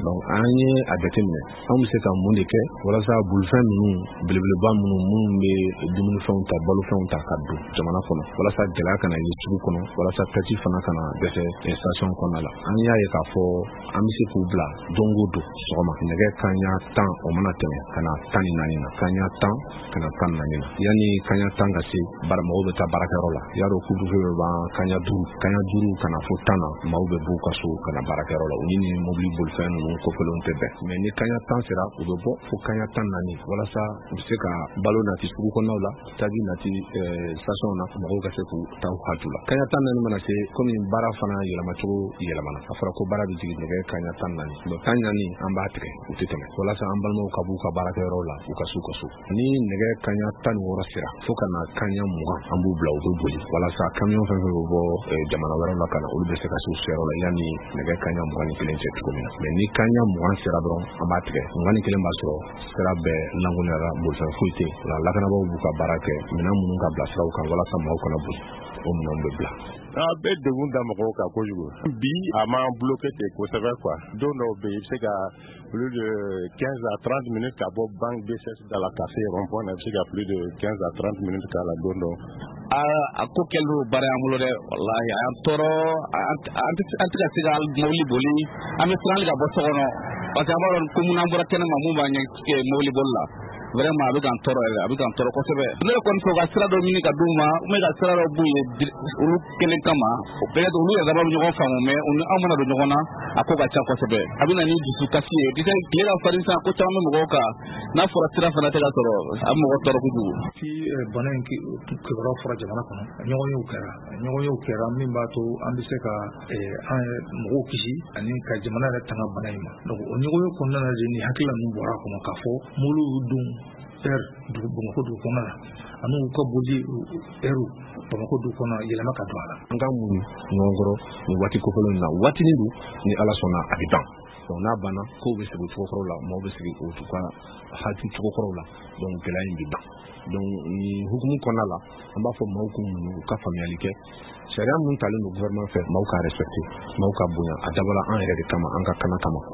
donc an ye a jateminɛ an bɛ se ka mun de kɛ walasa bolifɛn ninnu belebeleba minnu bɛ dumunifɛnw ta balofɛnw ta ka don jamana kɔnɔ walasa gɛlɛya kana ye sugu kɔnɔ walasa taxi fana kana dɛsɛ station kɔnɔna la an y'a ye k'a fɔ an bɛ se k'u bila don o don sɔgɔma nɛgɛ kanɲɛ 10 o mana tɛmɛ ka na 14 na kanɲɛ 10 ka na 14 na yanni kanɲɛ 10 ka se mɔgɔw bɛ taa baarakɛyɔrɔ la y'a dɔn couvre-feu bɛ ban kanɲɛ 5 ka na fo 10 na maaw bɛ b'u ka so ka na baarakɛyɔrɔ la u ni mobili bolifɛn ninnu kɔfɛlenw tɛ bɛn mais ni kanɲɛ 10 sera u bɛ bɔ fo kanɲɛ 14 walasa u bɛ se ka balo nati sugu kɔnɔnaw la taji nati station na mɔgɔw ka se k'u taa u haju la kanɲɛ 14 mana se komi baara fana yɛlɛmacogo yɛlɛmana a fɔra ko baara bɛ jigin nɛgɛ kanɲɛ 14 mais kanɲɛ an b'a tigɛ u tɛ tɛmɛ walasa an balimaw ka b'u ka baarakɛyɔrɔ la u ka so ni nɛgɛ kanɲɛ 16 sera fo ka na kanɲɛ 20 an b'u bila u bɛ boli walasa camion fɛn fɛn bɛ bɔ jamana wɛrɛw la ka na olu bɛ se ka se u seyɔrɔ la yanni nɛgɛ kanɲɛ 21 cɛ cogo min na mais ni kanɲɛ 20 sera dɔrɔn an b'a tigɛ 21 b'a sɔrɔ sira bɛɛ lankolonyara bolifɛn foyi tɛ yen o la lakanabaaw b'u ka baara kɛ minɛn minnu ka bila siraw kan walasa maaw kana boli o minɛnw bɛ bila a bɛ degun da mɔgɔw kan kojugu bi a ma bloqué ten kosɛbɛ quoi don dɔw bɛ yen i bɛ se ka plus de 15 à 30 minutes ka bɔ banque BCS da la ka se rond-point na i bɛ se ka plus de 15 à 30 minutes k'a la don dɔw a ko kɛlen don baara y'an bolo dɛ walahi an tɔɔrɔ an tɛ ka se ka mobili boli an bɛ siran hali ka bɔ so kɔnɔ parce que an b'a dɔn ko mun n'an bɔra kɛnɛma mun b'an ɲɛ mobili boli la vraiment a bɛ k'an tɔɔrɔ yɛrɛ a bɛ k'an tɔɔrɔ kosɛbɛ ne kɔni fɛ ka sira dɔ ɲini ka d'u ma ou ka sira dɔ b'u ye olu kelen kama peut-être olu yɛrɛ dama bɛ ɲɔgɔn faamu mais anw mana don ɲɔgɔn na a ko ka ca kosɛbɛ a bɛ na ni dusukasi ye tile ka farin sisan ko caman bɛ mɔgɔw kan n'a fɔra sira fana tɛ ka sɔrɔ a bɛ mɔgɔ tɔɔrɔ kojugu. si bana in kibaruya fɔra jamana kɔnɔ ɲɔgɔnyew kɛra min b'a to an bɛ se ka an mɔgɔw kisi ani ka jamana yɛrɛ tanga bana in ma donc o ɲɔgɔnye kɔnɔna na de ni hakilila ninnu bɔra a kɔnɔ k'a fɔ mobili y'u dun Bamakɔ dugu kɔnɔ la ani u ka boli ɛriw Bamakɔ dugu kɔnɔ yɛlɛma ka don a la. An ka mun ɲɔgɔn kɔrɔ ni waati kofɔlen na waatinin don ni Ala sɔnna a bɛ ban donc n'a banna kow bɛ sigi o cogo kɔrɔw la maaw bɛ sigi o ka hakili cogo kɔrɔw la donc gɛlɛya in bɛ ban donc ni hukumu kɔnɔna la an b'a fɔ maaw k'u muɲu u ka faamuyali kɛ sariya mun talen don gouvernement fɛ maaw ka respecter maaw ka bonya a dabɔra an yɛrɛ de kama an ka kana kama